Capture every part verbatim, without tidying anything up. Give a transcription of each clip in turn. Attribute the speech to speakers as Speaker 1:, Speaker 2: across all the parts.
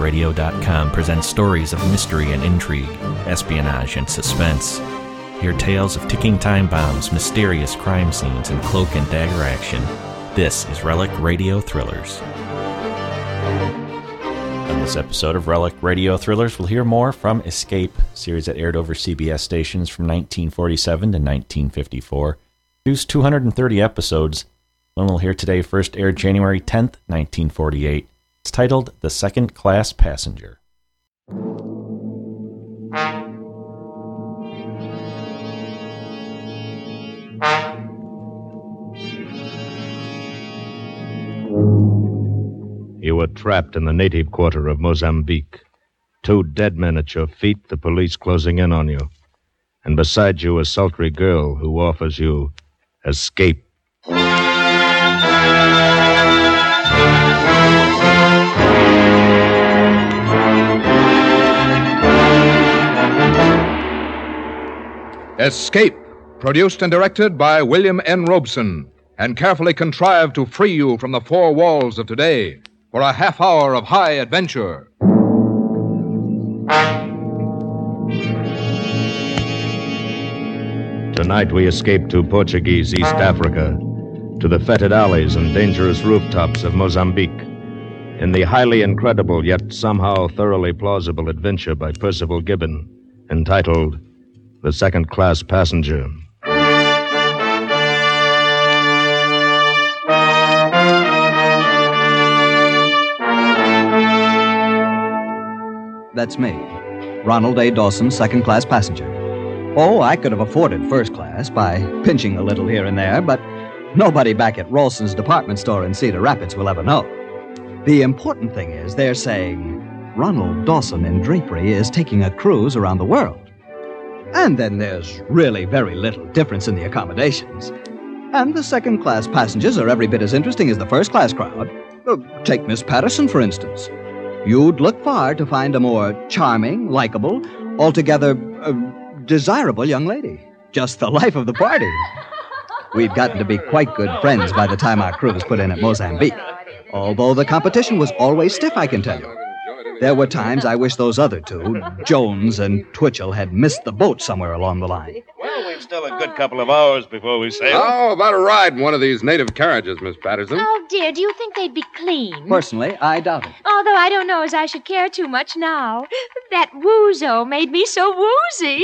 Speaker 1: radio dot com presents stories of mystery and intrigue, espionage and suspense. Hear tales of ticking time bombs, mysterious crime scenes, and cloak and dagger action. This is Relic Radio Thrillers. On this episode of Relic Radio Thrillers, we'll hear more from Escape, a series that aired over C B S stations from nineteen forty-seven to nineteen fifty-four. Produced two hundred thirty episodes. One we'll hear today first aired January tenth, nineteen forty-eight. It's titled The Second Class Passenger.
Speaker 2: You were trapped in the native quarter of Mozambique. Two dead men at your feet, the police closing in on you. And beside you, a sultry girl who offers you escape.
Speaker 3: Escape, produced and directed by William N. Robeson, and carefully contrived to free you from the four walls of today for a half hour of high adventure.
Speaker 2: Tonight we escape to Portuguese East Africa, to the fetid alleys and dangerous rooftops of Mozambique, in the highly incredible yet somehow thoroughly plausible adventure by Percival Gibbon, entitled The Second Class Passenger.
Speaker 4: That's me, Ronald A. Dawson, second class passenger. Oh, I could have afforded first class by pinching a little here and there, but nobody back at Ralston's department store in Cedar Rapids will ever know. The important thing is they're saying Ronald Dawson in drapery is taking a cruise around the world. And then there's really very little difference in the accommodations. And the second class passengers are every bit as interesting as the first class crowd. Uh, take Miss Patterson, for instance. You'd look far to find a more charming, likable, altogether uh, desirable young lady. Just the life of the party. We'd gotten to be quite good friends by the time our cruise put in at Mozambique. Although the competition was always stiff, I can tell you. There were times I wish those other two, Jones and Twitchell, had missed the boat somewhere along the line.
Speaker 2: Well, we've still a good couple of hours before we sail.
Speaker 5: How about a ride in one of these native carriages, Miss Patterson?
Speaker 6: Oh, dear, do you think they'd be clean?
Speaker 4: Personally, I doubt it.
Speaker 6: Although I don't know as I should care too much now. That Woozo made me so woozy.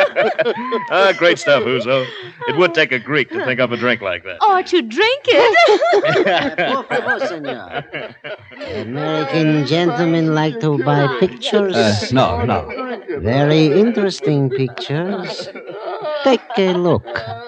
Speaker 2: Ah, great stuff, Uzo. It would take a Greek to think up a drink like that.
Speaker 6: Or to drink it.
Speaker 7: Por favor, senor. American gentlemen like to buy pictures.
Speaker 4: Uh, no, no.
Speaker 7: Very interesting pictures. Take a look.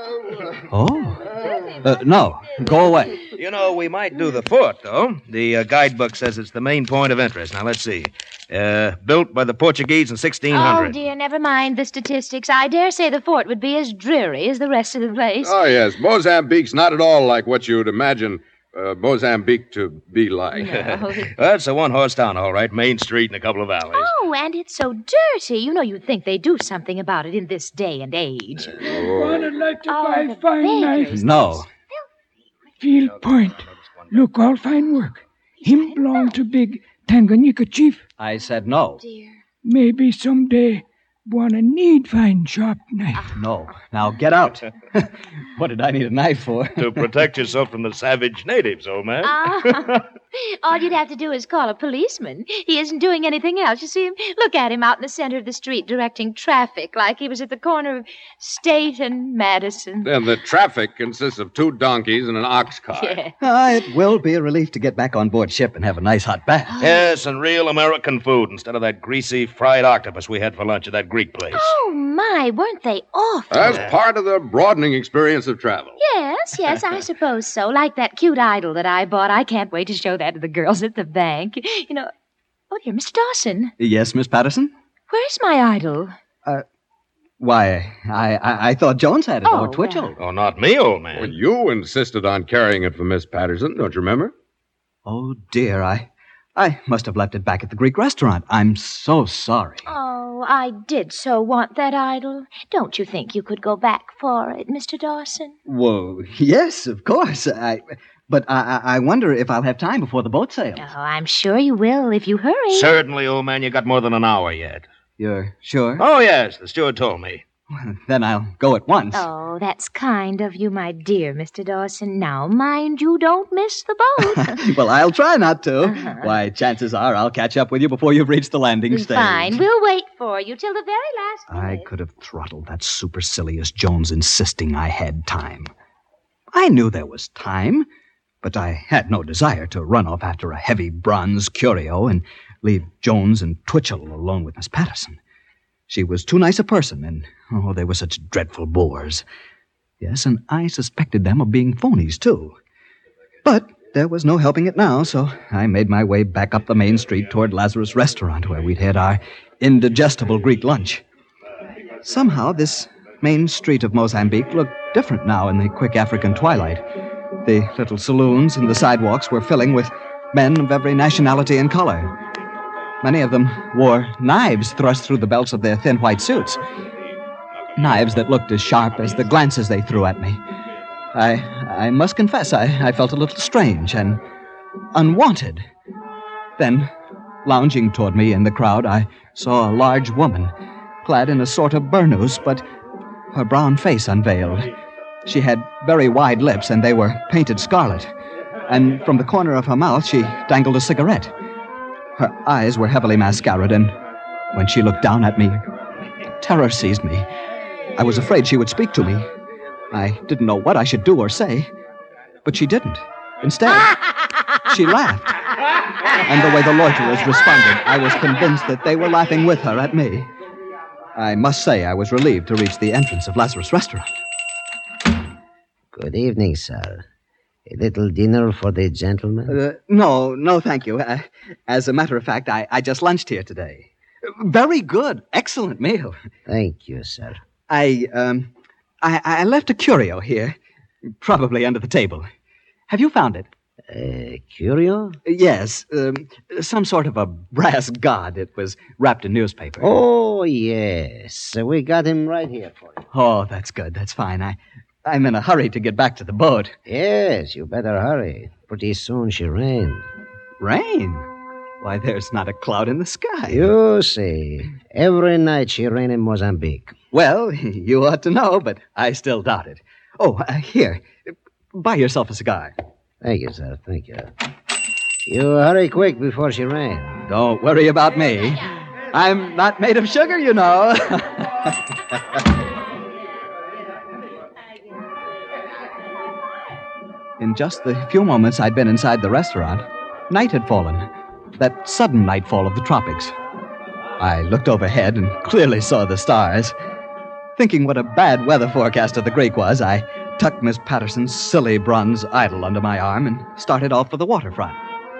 Speaker 4: Oh? Uh, no, go away.
Speaker 2: You know, we might do the fort, though. The uh, guidebook says it's the main point of interest. Now, let's see. Uh, built by the Portuguese in sixteen hundred.
Speaker 6: Oh, dear, never mind the statistics. I dare say the fort would be as dreary as the rest of the place.
Speaker 5: Oh, yes. Mozambique's not at all like what you'd imagine uh, Mozambique to be like.
Speaker 6: No.
Speaker 2: Well, it's a one-horse town, all right. Main street and a couple of alleys.
Speaker 6: Oh, and it's so dirty. You know, you'd think they'd do something about it in this day and age.
Speaker 8: One would like to
Speaker 6: Oh,
Speaker 8: buy
Speaker 6: the
Speaker 8: fine
Speaker 6: beggars.
Speaker 8: knife.
Speaker 4: No.
Speaker 8: Field Point. Look, all fine work. Him belong to big Tanganyika chief.
Speaker 4: I said no.
Speaker 6: Dear.
Speaker 8: Maybe someday wanna need fine sharp knife.
Speaker 4: No. Now get out. What did I need a knife for?
Speaker 2: To protect yourself from the savage natives, old man.
Speaker 6: Ah, all you'd have to do is call a policeman. He isn't doing anything else. You see him? Look at him out in the center of the street directing traffic like he was at the corner of State and Madison.
Speaker 5: And the traffic consists of two donkeys and an ox cart.
Speaker 6: Yeah.
Speaker 4: Ah, it will be a relief to get back on board ship and have a nice hot bath.
Speaker 2: Yes, and real American food instead of that greasy fried octopus we had for lunch at that Greek place.
Speaker 6: Oh, my, weren't they awful?
Speaker 5: That's part of the broadening experience of travel.
Speaker 6: Yes, yes, I suppose so. Like that cute idol that I bought. I can't wait to show that to the girls at the bank. You know, oh, dear, Mister Dawson.
Speaker 4: Yes, Miss Patterson?
Speaker 6: Where's my idol?
Speaker 4: Why, I, I, I thought Jones had it,
Speaker 6: Oh,
Speaker 4: or Twitchell.
Speaker 2: Oh, not me, old man.
Speaker 5: Well, you insisted on carrying it for Miss Patterson, don't you remember?
Speaker 4: Oh, dear, I I must have left it back at the Greek restaurant. I'm so sorry.
Speaker 6: Oh, I did so want that idol. Don't you think you could go back for it, Mister Dawson?
Speaker 4: Whoa, yes, of course. I, But I, I I wonder if I'll have time before the boat sails.
Speaker 6: Oh, I'm sure you will if you hurry.
Speaker 2: Certainly, old man. You got more than an hour yet.
Speaker 4: You're sure?
Speaker 2: Oh, yes. The steward told me.
Speaker 4: Then I'll go at once.
Speaker 6: Oh, that's kind of you, my dear Mister Dawson. Now, mind you don't miss the boat.
Speaker 4: Well, I'll try not to.
Speaker 6: Uh-huh.
Speaker 4: Why, chances are I'll catch up with you before you've reached the landing stage.
Speaker 6: Fine. We'll wait for you till the very last
Speaker 4: I
Speaker 6: minute.
Speaker 4: could have throttled that supercilious Jones insisting I had time. I knew there was time, but I had no desire to run off after a heavy bronze curio and leave Jones and Twitchell alone with Miss Patterson. She was too nice a person, and, oh, they were such dreadful bores. Yes, and I suspected them of being phonies, too. But there was no helping it now, so I made my way back up the main street toward Lazarus Restaurant, where we'd had our indigestible Greek lunch. Somehow, this main street of Mozambique looked different now in the quick African twilight. The little saloons and the sidewalks were filling with men of every nationality and color. Many of them wore knives thrust through the belts of their thin white suits. Knives that looked as sharp as the glances they threw at me. I I must confess, I, I felt a little strange and unwanted. Then, lounging toward me in the crowd, I saw a large woman, clad in a sort of burnous, but her brown face unveiled. She had very wide lips, and they were painted scarlet. And from the corner of her mouth, she dangled a cigarette. Her eyes were heavily mascaraed, and when she looked down at me, terror seized me. I was afraid she would speak to me. I didn't know what I should do or say, but she didn't. Instead, she laughed. And the way the loiterers responded, I was convinced that they were laughing with her at me. I must say I was relieved to reach the entrance of Lazarus Restaurant.
Speaker 7: Good evening, sir. A little dinner for the gentlemen?
Speaker 4: Uh, no, no, thank you. Uh, as a matter of fact, I, I just lunched here today. Very good. Excellent meal.
Speaker 7: Thank you, sir.
Speaker 4: I, um, I, I left a curio here, probably under the table. Have you found it?
Speaker 7: A curio?
Speaker 4: Yes, um, some sort of a brass god. It was wrapped in newspaper.
Speaker 7: Oh, yes. We got him right here for you.
Speaker 4: Oh, that's good. That's fine. I, I'm in a hurry to get back to the boat.
Speaker 7: Yes, you better hurry. Pretty soon she rains.
Speaker 4: Rain? Why, there's not a cloud in the sky.
Speaker 7: You see, every night she rains in Mozambique.
Speaker 4: Well, you ought to know, but I still doubt it. Oh, uh, here. Buy yourself a cigar.
Speaker 7: Thank you, sir. Thank you. You hurry quick before she rains.
Speaker 4: Don't worry about me. I'm not made of sugar, you know. In just the few moments I'd been inside the restaurant, night had fallen. That sudden nightfall of the tropics. I looked overhead and clearly saw the stars. Thinking what a bad weather forecaster the Greek was, I tucked Miss Patterson's silly bronze idol under my arm and started off for the waterfront.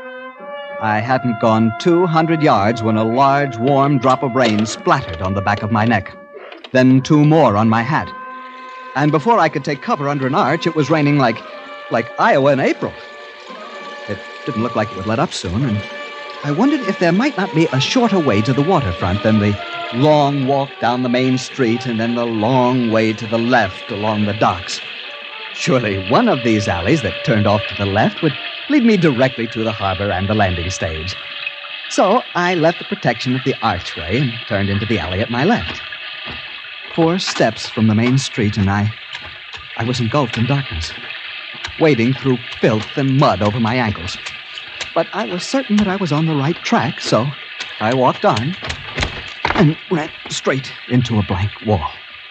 Speaker 4: I hadn't gone two hundred yards when a large, warm drop of rain splattered on the back of my neck. Then two more on my hat. And before I could take cover under an arch, it was raining like, like Iowa in April. It didn't look like it would let up soon, and I wondered if there might not be a shorter way to the waterfront than the long walk down the main street and then the long way to the left along the docks. Surely one of these alleys that turned off to the left would lead me directly to the harbor and the landing stage. So I left the protection of the archway and turned into the alley at my left. Four steps from the main street, and I, I was engulfed in darkness, wading through filth and mud over my ankles. But I was certain that I was on the right track, so I walked on and ran straight into a blank wall.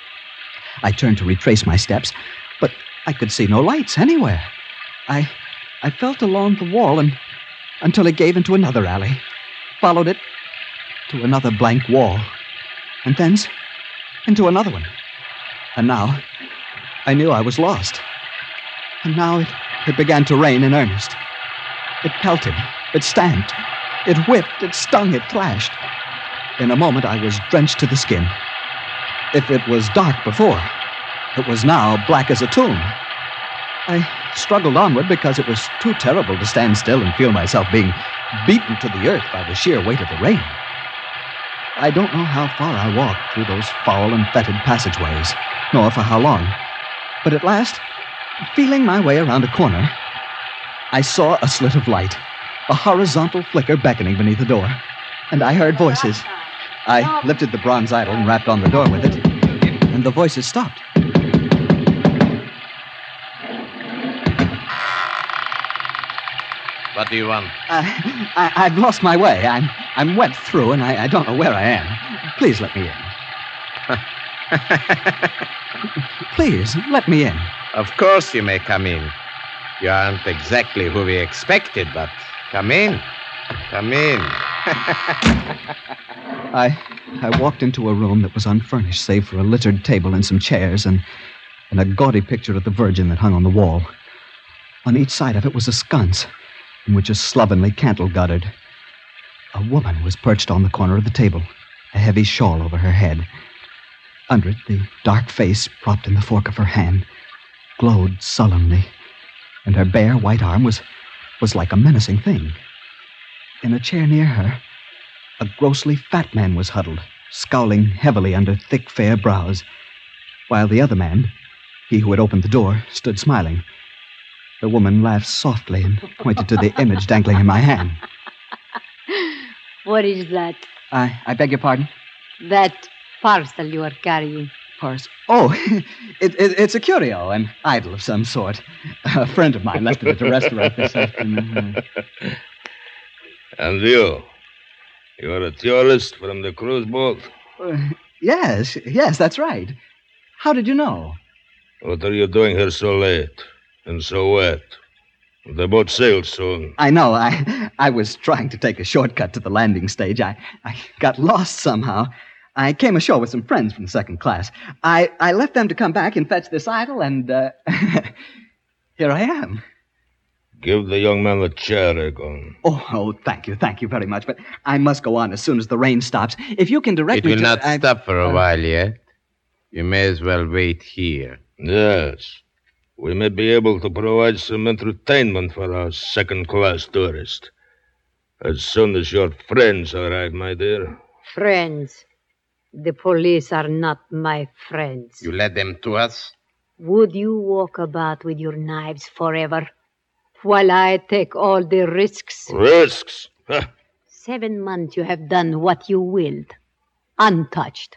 Speaker 4: I turned to retrace my steps, but I could see no lights anywhere. I I felt along the wall and until it gave into another alley, followed it to another blank wall, and thence into another one. And now I knew I was lost. And now it, it began to rain in earnest. It pelted, it stamped, it whipped, it stung, it clashed. In a moment, I was drenched to the skin. If it was dark before, it was now black as a tomb. I struggled onward because it was too terrible to stand still and feel myself being beaten to the earth by the sheer weight of the rain. I don't know how far I walked through those foul and fetid passageways, nor for how long. But at last, feeling my way around a corner, I saw a slit of light, a horizontal flicker beckoning beneath the door, and I heard voices. I lifted the bronze idol and rapped on the door with it, and the voices stopped.
Speaker 9: What do you want?
Speaker 4: Uh, I, I've lost my way. I'm I'm wet through, and I, I don't know where I am. Please let me in. Please, let me in.
Speaker 9: Of course you may come in. You aren't exactly who we expected, but come in. Come in.
Speaker 4: I I walked into a room that was unfurnished, save for a littered table and some chairs, and, and a gaudy picture of the Virgin that hung on the wall. On each side of it was a sconce, in which a slovenly candle guttered. A woman was perched on the corner of the table, a heavy shawl over her head. Under it, the dark face, propped in the fork of her hand, glowed sullenly, and her bare white arm was, was like a menacing thing. In a chair near her, a grossly fat man was huddled, scowling heavily under thick, fair brows, while the other man, he who had opened the door, stood smiling. The woman laughed softly and pointed to the image dangling in my hand.
Speaker 10: What is that?
Speaker 4: I, I beg your pardon?
Speaker 10: That parcel you are carrying.
Speaker 4: Parcel? Oh, it, it, it's a curio, an idol of some sort. A friend of mine left it at the restaurant this afternoon.
Speaker 11: And you? You're a tourist from the cruise boat?
Speaker 4: Uh, yes, yes, that's right. How did you know?
Speaker 11: What are you doing here so late and so wet? The boat sails soon.
Speaker 4: I know. I I was trying to take a shortcut to the landing stage. I, I got lost somehow. I came ashore with some friends from second class. I, I left them to come back and fetch this idol, and uh, here I am.
Speaker 11: Give the young man a chair, Egon.
Speaker 4: Oh, oh, thank you, thank you very much. But I must go on as soon as the rain stops. If you can direct
Speaker 9: it
Speaker 4: me
Speaker 9: to... It will not
Speaker 4: I,
Speaker 9: stop for a
Speaker 4: uh,
Speaker 9: while yet. You may as well wait here.
Speaker 11: Yes. We may be able to provide some entertainment for our second-class tourist. As soon as your friends arrive, my dear.
Speaker 10: Friends? The police are not my friends.
Speaker 9: You led them to us?
Speaker 10: Would you walk about with your knives forever, while I take all the risks?
Speaker 11: Risks? Huh.
Speaker 10: Seven months you have done what you willed, untouched.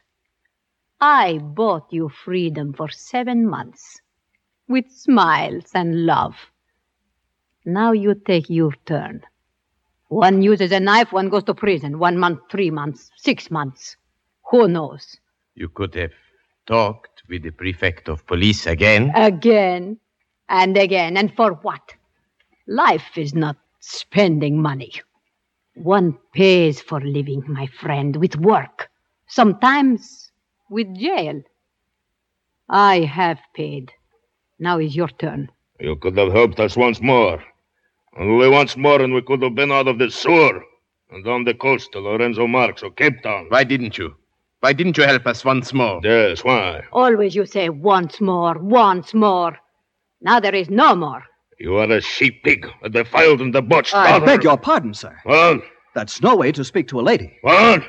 Speaker 10: I bought you freedom for seven months, with smiles and love. Now you take your turn. One uses a knife, one goes to prison. One month, three months, six months. Who knows?
Speaker 9: You could have talked with the prefect of police again.
Speaker 10: Again and again. And for what? Life is not spending money. One pays for living, my friend, with work. Sometimes with jail. I have paid. Now is your turn.
Speaker 11: You could have helped us once more. Only once more and we could have been out of this sewer and on the coast to Lorenzo Marx or Cape Town.
Speaker 9: Why didn't you? Why didn't you help us once more?
Speaker 11: Yes, why?
Speaker 10: Always you say once more, once more. Now there is no more.
Speaker 11: You are a sheep-pig, a defiled and debauched
Speaker 4: I
Speaker 11: daughter.
Speaker 4: beg your pardon, sir.
Speaker 11: What?
Speaker 4: That's no way to speak to a lady.
Speaker 11: What?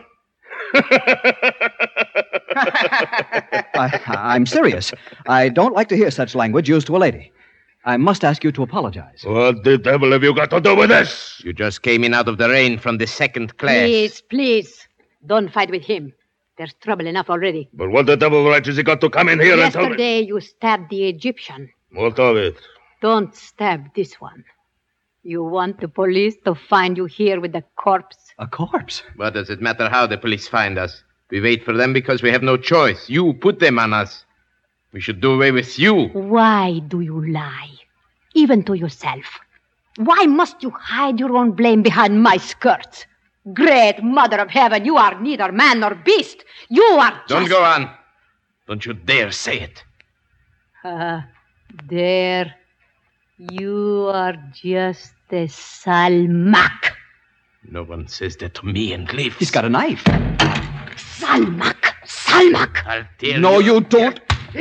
Speaker 4: I, I'm serious. I don't like to hear such language used to a lady. I must ask you to apologize.
Speaker 11: What the devil have you got to do with this?
Speaker 9: You just came in out of the rain from the second class.
Speaker 10: Please, please, don't fight with him. There's trouble enough already.
Speaker 11: But what the devil right has he got to come in here and tell me?
Speaker 10: Yesterday you stabbed the Egyptian.
Speaker 11: What of it?
Speaker 10: Don't stab this one. You want the police to find you here with a corpse?
Speaker 4: A corpse?
Speaker 9: What does it matter how the police find us? We wait for them because we have no choice. You put them on us. We should do away with you.
Speaker 10: Why do you lie? Even to yourself. Why must you hide your own blame behind my skirts? Great Mother of Heaven, you are neither man nor beast. You are just...
Speaker 9: Don't go on. Don't you dare say it.
Speaker 10: Uh, dare. You are just a Salmak.
Speaker 9: No one says that to me and lives.
Speaker 4: He's got a knife.
Speaker 10: Salmak. Salmak.
Speaker 9: I'll tell
Speaker 4: no,
Speaker 9: you.
Speaker 4: you don't.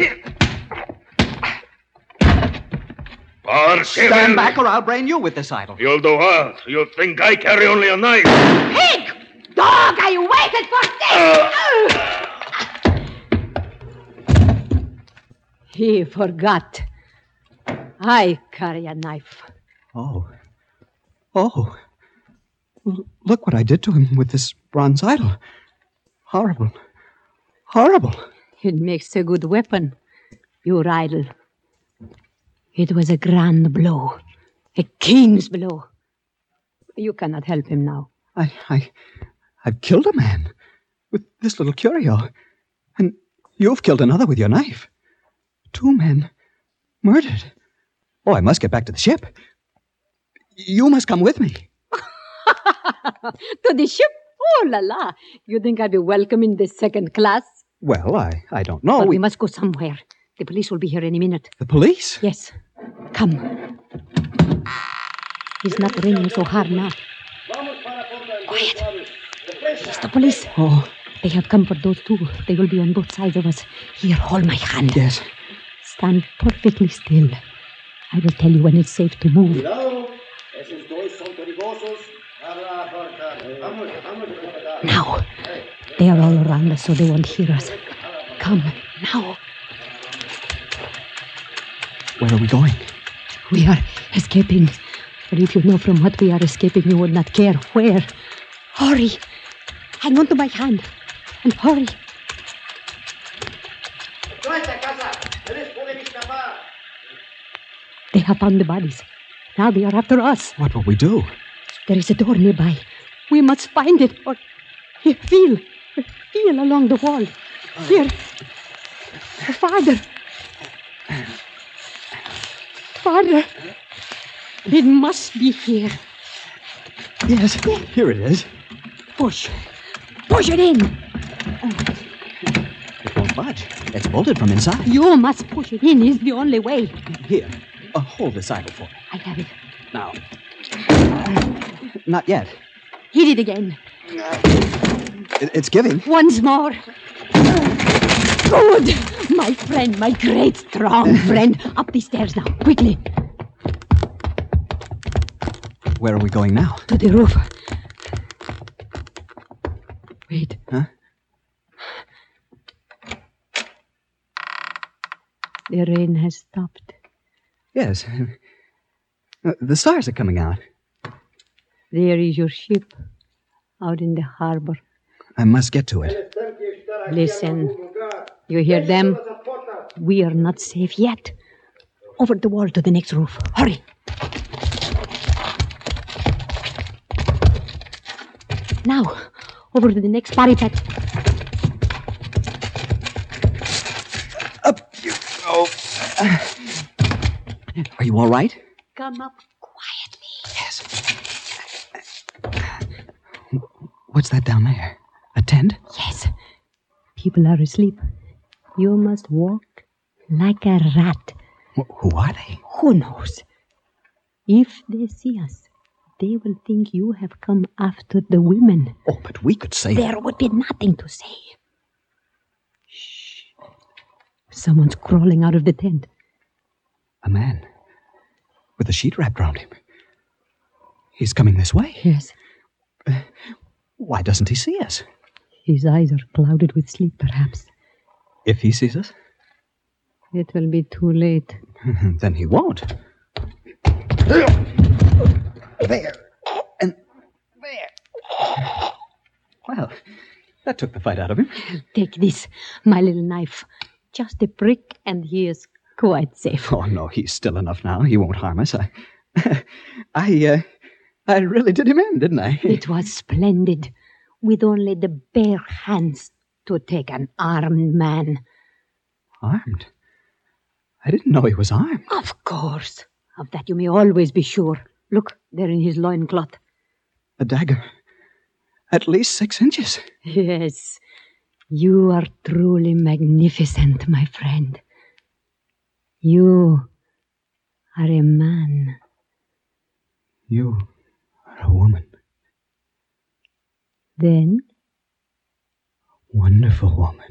Speaker 4: Stand back or I'll brain you with this idol.
Speaker 11: You'll do what? You think I carry only a knife?
Speaker 10: Pig! Dog, I waited for this! He forgot. I carry a knife.
Speaker 4: Oh. Oh. L- look what I did to him with this bronze idol. Horrible. Horrible.
Speaker 10: It makes a good weapon, your idol. It was a grand blow. A king's blow. You cannot help him now.
Speaker 4: I, I, I've killed a man with this little curio. And you've killed another with your knife. Two men murdered. Oh, I must get back to the ship. You must come with me.
Speaker 10: To the ship? Oh, la la. You think I'd be welcome in the second class?
Speaker 4: Well, I, I don't know.
Speaker 10: But we must go somewhere. The police will be here any minute.
Speaker 4: The police?
Speaker 10: Yes. Come. It's not raining so hard now. Quiet. It's the police.
Speaker 4: Oh.
Speaker 10: They have come for those two. They will be on both sides of us. Here, hold my hand.
Speaker 4: Yes.
Speaker 10: Stand perfectly still. I will tell you when it's safe to move. Now. They are all around us, so they won't hear us. Come, now.
Speaker 4: Where are we going?
Speaker 10: We are escaping. But if you know from what we are escaping, you would not care where. Hurry. Hang on to my hand. And hurry. They have found the bodies. Now they are after us.
Speaker 4: What will we do?
Speaker 10: There is a door nearby. We must find it. Or here, feel. Feel along the wall. Here. Father. Father. It must be here.
Speaker 4: Yes, here it is.
Speaker 10: Push. Push it in.
Speaker 4: It won't budge. It's bolted from inside.
Speaker 10: You must push it in. It's the only way.
Speaker 4: Here. Uh, hold this idol for me.
Speaker 10: I have it.
Speaker 4: Now. Not yet.
Speaker 10: Hit it again.
Speaker 4: It, it's giving.
Speaker 10: Once more. Good. My friend, my great, strong friend. Up the stairs now. Quickly.
Speaker 4: Where are we going now?
Speaker 10: To the roof. Wait.
Speaker 4: Huh?
Speaker 10: The rain has stopped.
Speaker 4: Yes. Uh, the stars are coming out.
Speaker 10: There is your ship out in the harbor.
Speaker 4: I must get to it.
Speaker 10: Listen. You hear them? We are not safe yet. Over the wall to the next roof. Hurry. Now, over to the next parapet.
Speaker 4: Up you go. Are you all right?
Speaker 10: Come up quietly.
Speaker 4: Yes. What's that down there? A tent?
Speaker 10: Yes. People are asleep. You must walk like a rat.
Speaker 4: Who are they?
Speaker 10: Who knows? If they see us, they will think you have come after the women.
Speaker 4: Oh, but we could say...
Speaker 10: There would be nothing to say. Shh. Someone's crawling out of the tent.
Speaker 4: A man. With a sheet wrapped around him. He's coming this way.
Speaker 10: Yes.
Speaker 4: Uh, why doesn't he see us?
Speaker 10: His eyes are clouded with sleep, perhaps.
Speaker 4: If he sees us?
Speaker 10: It will be too late.
Speaker 4: Then he won't. There. And there. Well, that took the fight out of him.
Speaker 10: Take this, my little knife. Just a prick, and he is quite safe.
Speaker 4: Oh, no, he's still enough now. He won't harm us. I, I, uh, I really did him in, didn't I?
Speaker 10: It was splendid. With only the bare hands to take an armed man.
Speaker 4: Armed? I didn't know he was armed.
Speaker 10: Of course. Of that you may always be sure. Look, there in his loincloth.
Speaker 4: A dagger. At least six inches.
Speaker 10: Yes. You are truly magnificent, my friend. You are a man.
Speaker 4: You are a woman.
Speaker 10: Then?
Speaker 4: Wonderful woman.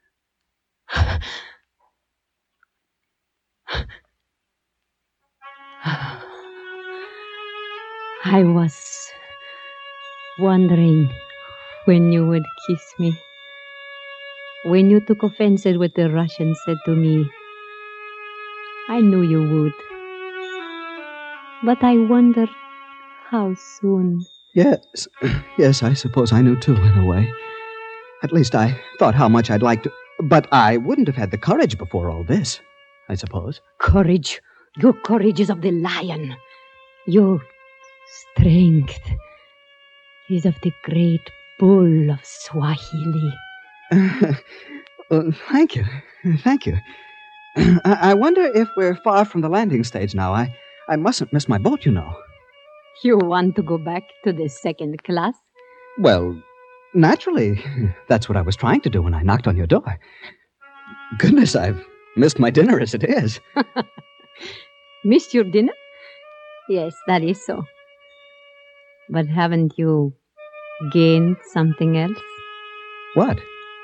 Speaker 10: I was wondering when you would kiss me. When you took offense at what the Russian said to me, I knew you would. But I wondered how soon.
Speaker 4: Yes, yes, I suppose I knew too, in a way. At least I thought how much I'd like to... But I wouldn't have had the courage before all this, I suppose.
Speaker 10: Courage. Your courage is of the lion. Your strength is of the great bull of Swahili.
Speaker 4: Uh, uh, thank you. Thank you. I, I wonder if we're far from the landing stage now. I, I mustn't miss my boat, you know.
Speaker 10: You want to go back to the second class?
Speaker 4: Well, naturally. That's what I was trying to do when I knocked on your door. Goodness, I've missed my dinner as it is.
Speaker 10: Missed your dinner? Yes, that is so. But haven't you gained something else?
Speaker 4: What?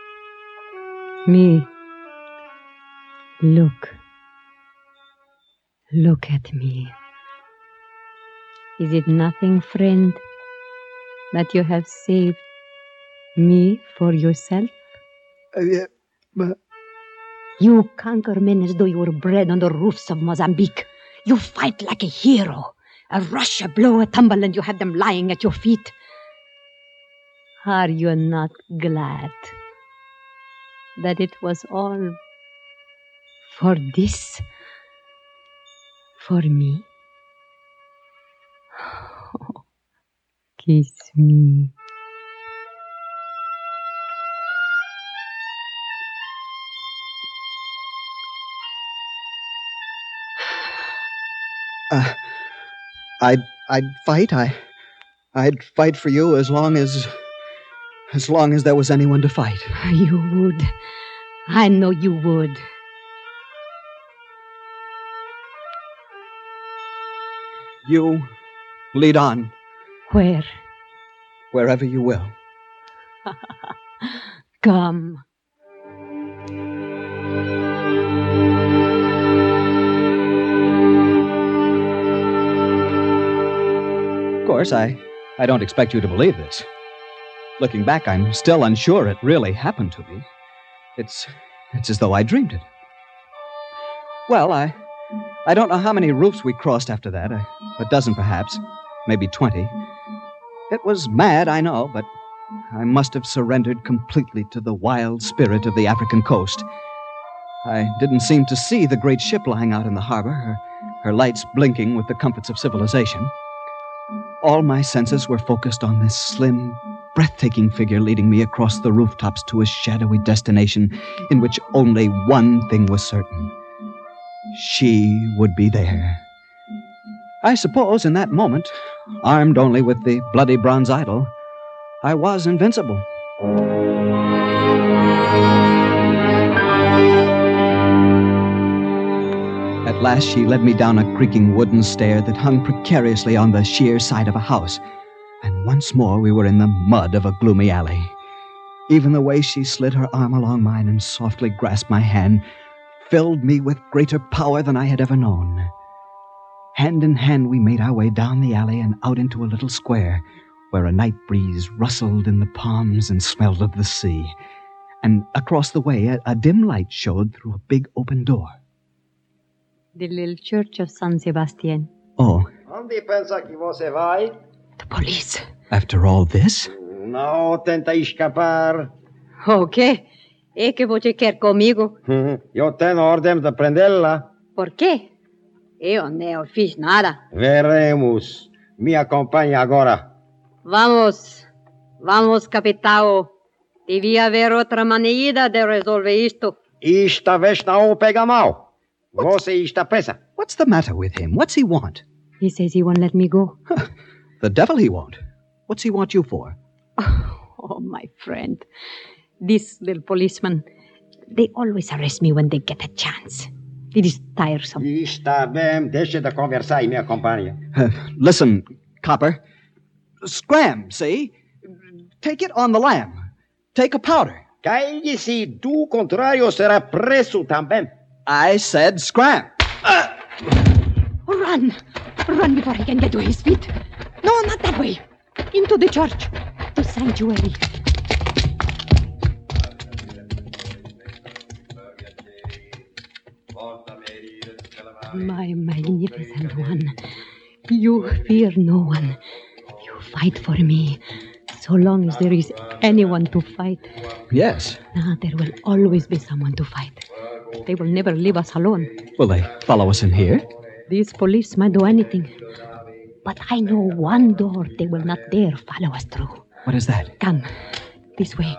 Speaker 10: Me. Look. Look at me. Is it nothing, friend, that you have saved me for yourself?
Speaker 4: Uh, yeah, but...
Speaker 10: You conquer men as though you were bred on the roofs of Mozambique. You fight like a hero. A rush, a blow, a tumble, and you have them lying at your feet. Are you not glad that it was all for this? For me? Oh, kiss me.
Speaker 4: Uh, I'd I'd fight. I I'd fight for you as long as as long as there was anyone to fight.
Speaker 10: You would. I know you would.
Speaker 4: You lead on.
Speaker 10: Where?
Speaker 4: Wherever you will.
Speaker 10: Come.
Speaker 4: Of course, I, I don't expect you to believe this. Looking back, I'm still unsure it really happened to me. It's it's as though I dreamed it. Well, I I don't know how many roofs we crossed after that. A, a dozen, perhaps. Maybe twenty. It was mad, I know, but I must have surrendered completely to the wild spirit of the African coast. I didn't seem to see the great ship lying out in the harbor, her, her lights blinking with the comforts of civilization. All my senses were focused on this slim, breathtaking figure leading me across the rooftops to a shadowy destination in which only one thing was certain. She would be there. I suppose in that moment, armed only with the bloody bronze idol, I was invincible. At last, she led me down a creaking wooden stair that hung precariously on the sheer side of a house, and once more we were in the mud of a gloomy alley. Even the way she slid her arm along mine and softly grasped my hand filled me with greater power than I had ever known. Hand in hand, we made our way down the alley and out into a little square where a night breeze rustled in the palms and smelled of the sea. And across the way, a, a dim light showed through a big open door.
Speaker 10: The little church of San Sebastian.
Speaker 4: Oh.
Speaker 12: Onde pensa que você vai?
Speaker 10: The police.
Speaker 4: After all this?
Speaker 12: Não tenta escapar.
Speaker 10: O quê? É que você quer comigo?
Speaker 12: Eu tenho ordem de prendê-la.
Speaker 10: Por quê? Eu não fiz nada.
Speaker 12: Veremos. Me acompanhe agora.
Speaker 10: Vamos. Vamos, capitão. Devia haver outra maneira de resolver isto.
Speaker 12: Esta vez não pega mal. Você está presa.
Speaker 4: What's the matter with him? What's he want?
Speaker 10: He says he won't let me go.
Speaker 4: The devil he won't. What's he want you for?
Speaker 10: Oh, my friend. This little policeman, they always arrest me when they get a chance. It is tiresome.
Speaker 12: Está bem, deixe de conversar e me acompanhe.
Speaker 4: Uh, listen, copper. Scram, see? Take it on the lam. Take a powder.
Speaker 12: Calle-se, do contrário será preso também.
Speaker 4: I said scram. Uh!
Speaker 10: Run! Run before he can get to his feet. No, not that way. Into the church. The sanctuary. My magnificent one. You fear no one. You fight for me. So long as there is anyone to fight.
Speaker 4: Yes.
Speaker 10: Now, there will always be someone to fight. They will never leave us alone.
Speaker 4: Will they follow us in here?
Speaker 10: These police might do anything. But I know one door they will not dare follow us through.
Speaker 4: What is that?
Speaker 10: Come, this way.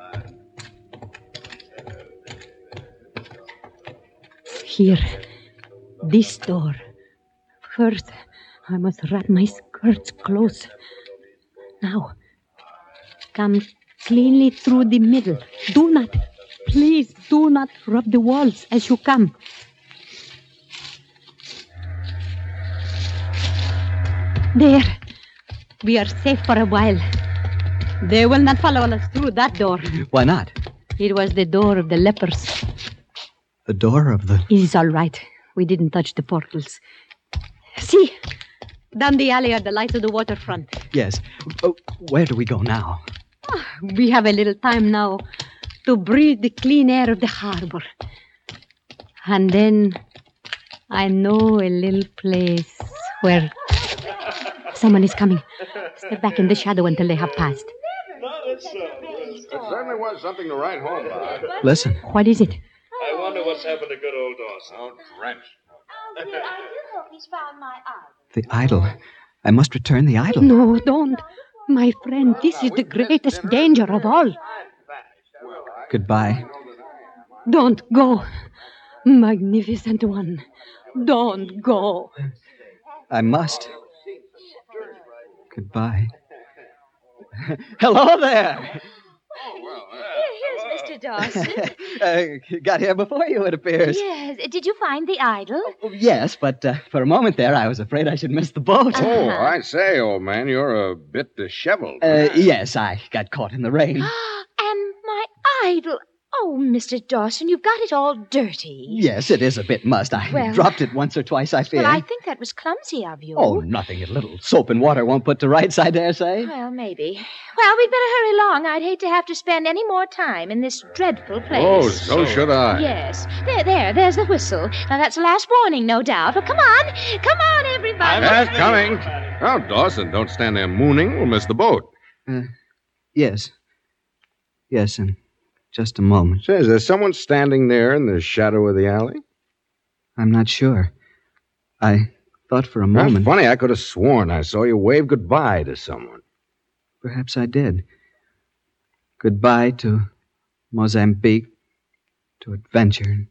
Speaker 10: Here, this door. First, I must wrap my skirts close. Now, come cleanly through the middle. Do not, please do not rub the walls as you come. There. We are safe for a while. They will not follow us through that door.
Speaker 4: Why not?
Speaker 10: It was the door of the lepers.
Speaker 4: The door of the...
Speaker 10: It is all right. We didn't touch the portals. See, down the alley are the lights of the waterfront.
Speaker 4: Yes. Oh, where do we go now?
Speaker 10: Oh, we have a little time now to breathe the clean air of the harbor. And then I know a little place where someone is coming. Step back in the shadow until they have passed.
Speaker 5: It certainly was something to write home about.
Speaker 4: Listen.
Speaker 10: What is it?
Speaker 11: I wonder what's happened to good old Dawson.
Speaker 5: Oh, drenched.
Speaker 6: Oh, dear, I do hope he's found my idol.
Speaker 4: The idol. I must return the idol.
Speaker 10: No, don't. My friend, this is the greatest danger of all.
Speaker 4: Goodbye.
Speaker 10: Don't go. Magnificent one. Don't go.
Speaker 4: I must. Goodbye. Hello there.
Speaker 6: Here, here's Mister Dawson.
Speaker 4: uh, got here before you, it appears.
Speaker 6: Yes. Did you find the idol?
Speaker 4: Oh, yes, but uh, for a moment there, I was afraid I should miss the boat.
Speaker 5: Oh, I say, old man, you're a bit disheveled.
Speaker 4: Uh, yes, I got caught in the rain.
Speaker 6: And my idol. Oh, Mister Dawson, you've got it all dirty.
Speaker 4: Yes, it is a bit must. I
Speaker 6: Well-
Speaker 4: dropped it once or twice, I fear.
Speaker 6: Well, I think that was clumsy of you.
Speaker 4: Oh, nothing a little soap and water won't put to rights, I dare say.
Speaker 6: Well, maybe. Well, we'd better hurry along. I'd hate to have to spend any more time in this dreadful place.
Speaker 5: Oh, so should I.
Speaker 6: Yes. There, there, there's the whistle. Now, that's the last warning, no doubt. Well, come on. Come on, everybody.
Speaker 5: That's coming. Oh, Dawson, don't stand there mooning. We'll miss the boat.
Speaker 4: Uh, yes. Yes, in just a moment.
Speaker 5: Say, is there someone standing there in the shadow of the alley?
Speaker 4: I'm not sure. I thought for a
Speaker 5: That's
Speaker 4: moment...
Speaker 5: funny. I could have sworn I saw you wave goodbye to someone.
Speaker 4: Perhaps I did. Goodbye to Mozambique, to adventure and,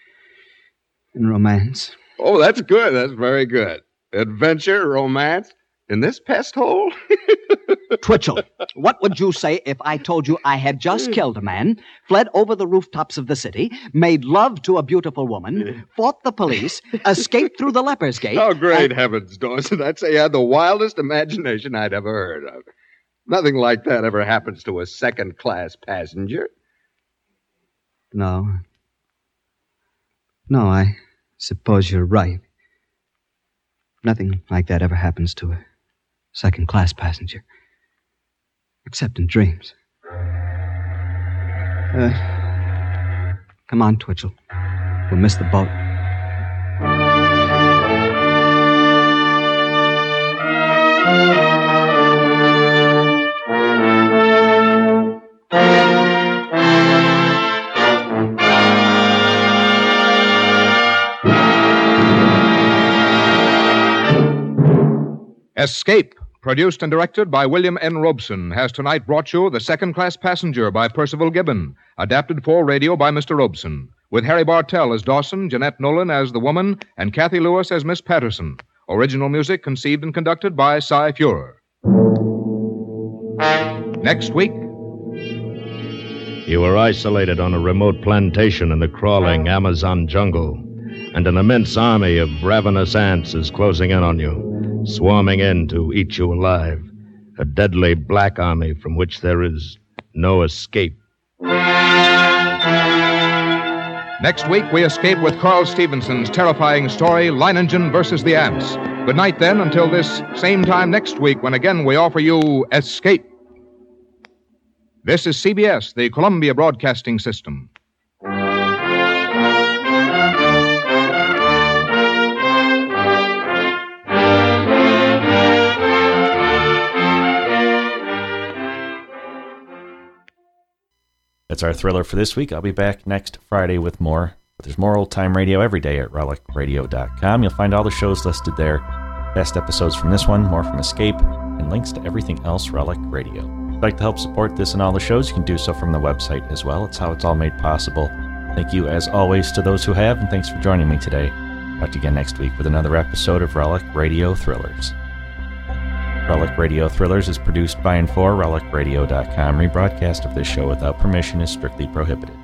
Speaker 4: and romance.
Speaker 5: Oh, that's good. That's very good. Adventure, romance, in this pest hole?
Speaker 4: Twitchell, what would you say if I told you I had just killed a man, fled over the rooftops of the city, made love to a beautiful woman, fought the police, escaped through the leper's gate...
Speaker 5: Oh, great
Speaker 4: and...
Speaker 5: heavens, Dawson. I'd say you had the wildest imagination I'd ever heard of. Nothing like that ever happens to a second-class passenger.
Speaker 4: No. No, I suppose you're right. Nothing like that ever happens to a second-class passenger. Except in dreams. Uh, come on, Twitchell. We'll miss the boat.
Speaker 3: Escape, produced and directed by William N. Robeson, has tonight brought you The Second Class Passenger by Percival Gibbon, adapted for radio by Mister Robeson, with Harry Bartell as Dawson, Jeanette Nolan as the woman, and Kathy Lewis as Miss Patterson. Original music conceived and conducted by Cy Fuhrer. Next week...
Speaker 2: You were isolated on a remote plantation in the crawling Amazon jungle, and an immense army of ravenous ants is closing in on you, swarming in to eat you alive. A deadly black army from which there is no escape.
Speaker 3: Next week, we escape with Carl Stevenson's terrifying story, Leiningen versus the Ants. Good night, then, until this same time next week, when again we offer you Escape. This is C B S, the Columbia Broadcasting System.
Speaker 6: Thank you.
Speaker 1: that's our thriller for this week. I'll be back next Friday with more. But there's more old-time radio every day at relic radio dot com. You'll find all the shows listed there. Best episodes from this one, more from Escape, and links to everything else Relic Radio. If you'd like to help support this and all the shows, you can do so from the website as well. It's how it's all made possible. Thank you, as always, to those who have, and thanks for joining me today. Talk to you again next week with another episode of Relic Radio Thrillers. Relic Radio Thrillers is produced by and for relic radio dot com. Rebroadcast of this show without permission is strictly prohibited.